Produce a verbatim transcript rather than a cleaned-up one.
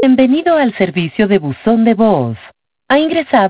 Bienvenido al servicio de buzón de voz. Ha ingresado